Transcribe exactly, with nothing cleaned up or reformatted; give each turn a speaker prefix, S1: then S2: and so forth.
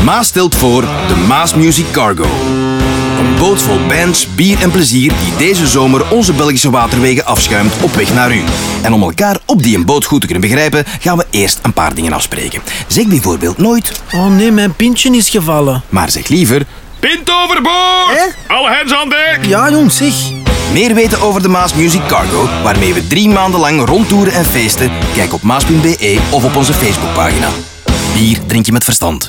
S1: Maas stelt voor de Maas Music Cargo. Een boot vol bands, bier en plezier die deze zomer onze Belgische waterwegen afschuimt op weg naar u. En om elkaar op die een boot goed te kunnen begrijpen, gaan we eerst een paar dingen afspreken. Zeg bijvoorbeeld nooit...
S2: Oh nee, mijn pintje is gevallen.
S1: Maar zeg liever...
S3: Pint overboord!
S2: Hè?
S3: Alle hands aan dek!
S2: Ja, jong, zeg.
S1: Meer weten over de Maas Music Cargo, waarmee we drie maanden lang rondtoeren en feesten? Kijk op maas punt be of op onze Facebookpagina. Bier drink je met verstand.